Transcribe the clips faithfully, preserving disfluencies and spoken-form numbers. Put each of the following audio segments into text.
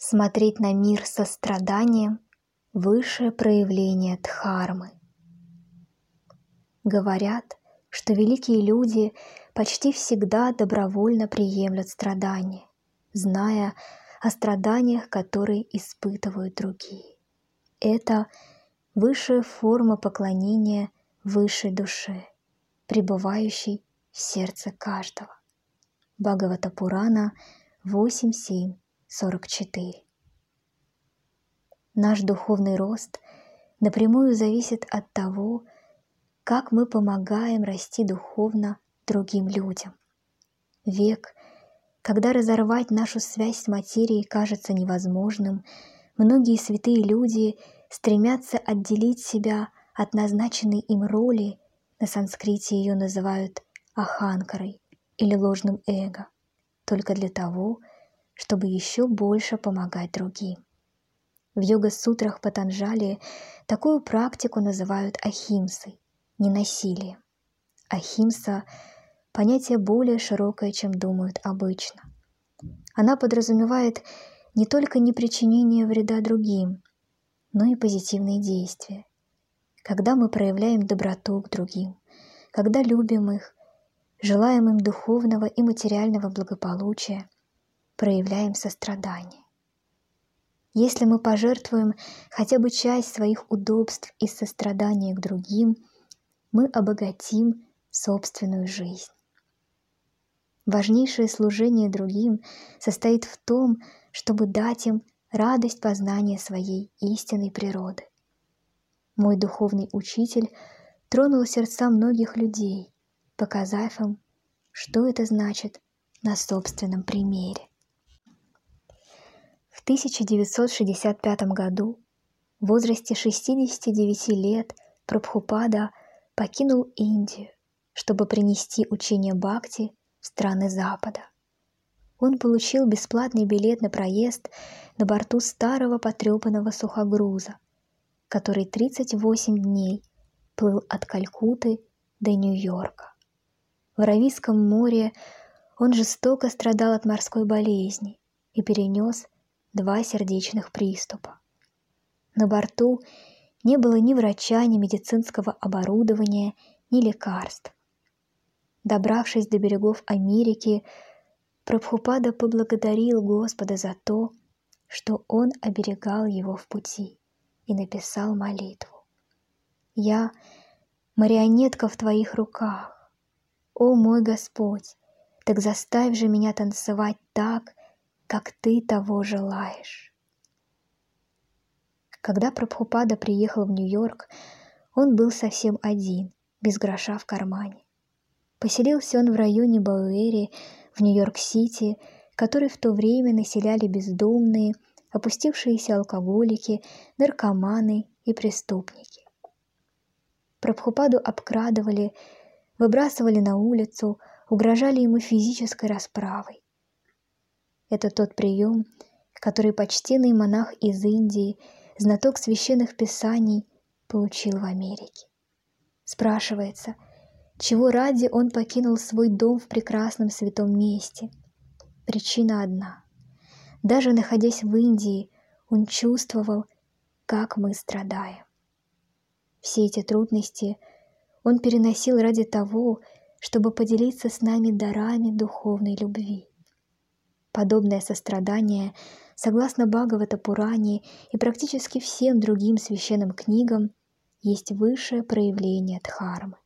Смотреть на мир с состраданием – высшее проявление дхармы. Говорят, что великие люди почти всегда добровольно приемлют страдания, зная о страданиях, которые испытывают другие. Это высшая форма поклонения высшей душе, пребывающей в сердце каждого. Бхагавата-пурана восемь семь сорок четыре. Наш духовный рост напрямую зависит от того, как мы помогаем расти духовно другим людям. Век, когда разорвать нашу связь с материей кажется невозможным, многие святые люди стремятся отделить себя от назначенной им роли, на санскрите ее называют аханкарой или ложным эго, только для того, чтобы еще больше помогать другим. В йога-сутрах Патанджали такую практику называют ахимсой, ненасилием. Ахимса – понятие более широкое, чем думают обычно. Она подразумевает не только непричинение вреда другим, но и позитивные действия. Когда мы проявляем доброту к другим, когда любим их, желаем им духовного и материального благополучия, проявляем сострадание. Если мы пожертвуем хотя бы часть своих удобств из сострадания к другим, мы обогатим собственную жизнь. Важнейшее служение другим состоит в том, чтобы дать им радость познания своей истинной природы. Мой духовный учитель тронул сердца многих людей, показав им, что это значит на собственном примере. В тысяча девятьсот шестьдесят пятом году, в возрасте шестидесяти девяти лет, Прабхупада покинул Индию, чтобы принести учение Бхакти в страны Запада. Он получил бесплатный билет на проезд на борту старого потрепанного сухогруза, который тридцать восемь дней плыл от Калькутты до Нью-Йорка. В Аравийском море он жестоко страдал от морской болезни и перенес два сердечных приступа. На борту не было ни врача, ни медицинского оборудования, ни лекарств. Добравшись до берегов Америки, Прабхупада поблагодарил Господа за то, что Он оберегал его в пути, и написал молитву. «Я — марионетка в Твоих руках. О мой Господь, так заставь же меня танцевать так, как Ты того желаешь». Когда Прабхупада приехал в Нью-Йорк, он был совсем один, без гроша в кармане. Поселился он в районе Боуэри в Нью-Йорк-Сити, который в то время населяли бездомные, опустившиеся алкоголики, наркоманы и преступники. Прабхупаду обкрадывали, выбрасывали на улицу, угрожали ему физической расправой. Это тот прием, который почтенный монах из Индии, знаток священных писаний, получил в Америке. Спрашивается, чего ради он покинул свой дом в прекрасном святом месте? Причина одна. Даже находясь в Индии, он чувствовал, как мы страдаем. Все эти трудности он переносил ради того, чтобы поделиться с нами дарами духовной любви. Подобное сострадание, согласно Бхагавата-пуране и практически всем другим священным книгам, есть высшее проявление дхармы.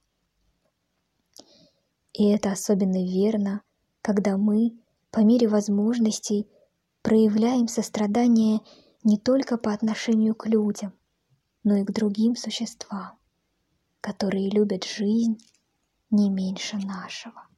И это особенно верно, когда мы, по мере возможностей, проявляем сострадание не только по отношению к людям, но и к другим существам, которые любят жизнь не меньше нашего.